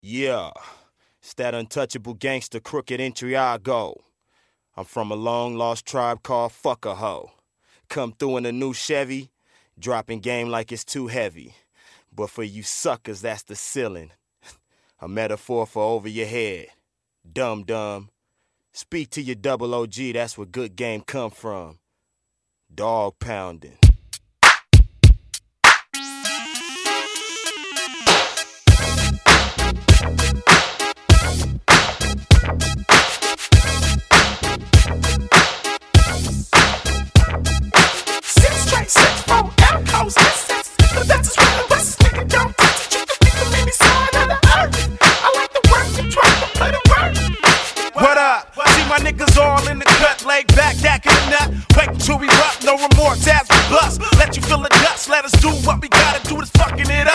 Yeah, it's that untouchable gangster crooked entry I go. I'm from a long lost tribe called Fuck a Hoe. Come through in a new Chevy, dropping game like it's too heavy. But for you suckers, that's the ceiling. A metaphor for over your head. Dumb dumb. Speak to your double OG, that's where good game come from. Dog pounding. What up? See my niggas all in the cut, laid back, jacking the nut. Wait until we rock, no remorse as we bust. Let you feel the dust, let us do what we gotta do, this fucking it up.